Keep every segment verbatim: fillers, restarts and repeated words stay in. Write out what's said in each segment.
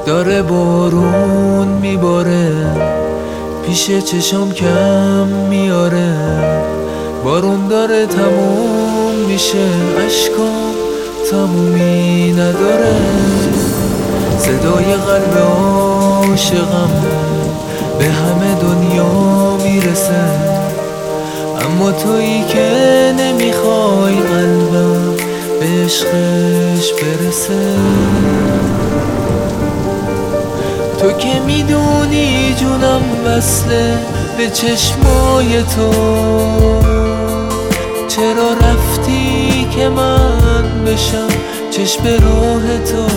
داره بارون میباره، پیش چشم کم میاره. بارون داره تموم میشه، عشقام تمومی نداره. صدای قلب عاشقم به همه دنیا میرسه، اما تویی که نمیخوای قلبم به عشقش برسه. تو که میدونی جونم وصله به چشمای تو، چرا رفتی که من بشم چشم راه تو؟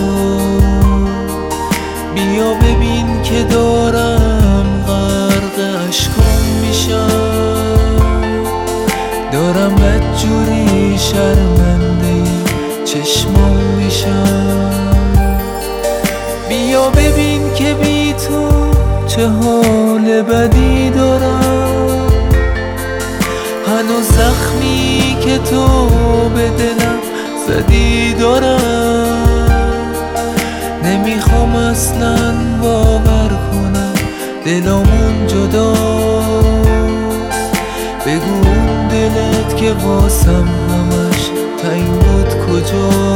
بیا ببین که دارم غرق عشقام میشم، دارم بدجوری شرمنده چشمام میشم. بیا ببین که بی تو چه حال بدی دارم، هنوز زخمی که تو به دلم زدی دارم. نمیخوام اصلا باور کنم دلمون جدا، بگو اون دلت که واسم همش تنگ بود کجا؟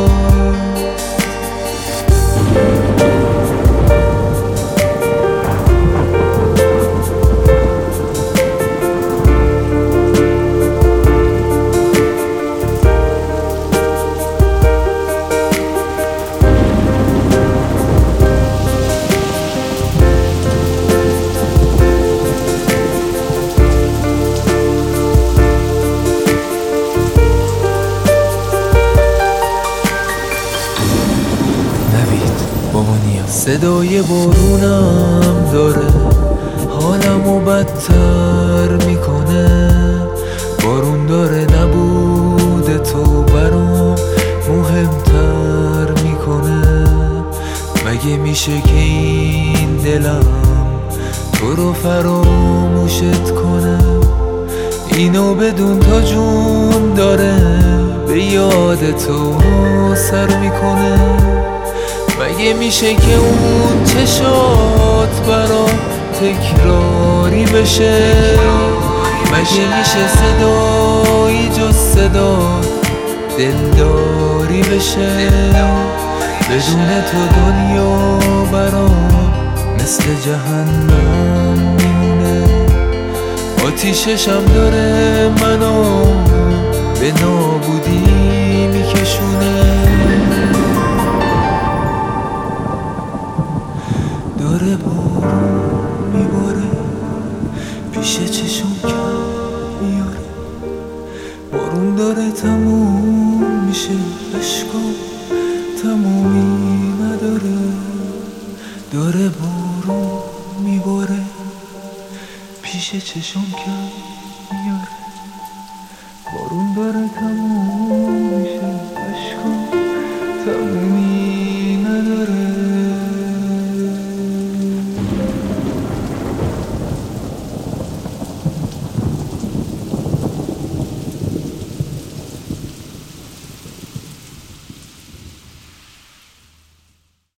صدای بارونم داره حالمو بدتر میکنه. بارون داره نبود تو برام مهمتر میکنه. مگه میشه که این دلم تو رو فراموشت کنه؟ اینو بدون تا جون داره به یاد تو سر میکنه. مگه میشه که اون چشات برام تکراری بشه؟ مگه میشه صدایی جز صدا دلداری بشه؟ بدون تو دنیا برام مثل جهنم میمونه. آتیششم داره منو به نابودی میکشونه. داره بارون میباره، پیش چشم کم میاره. بارون داره تموم میشه، عشقام تمومی نداره. داره بارون میباره، پیش چشم کم میاره. بارون داره تموم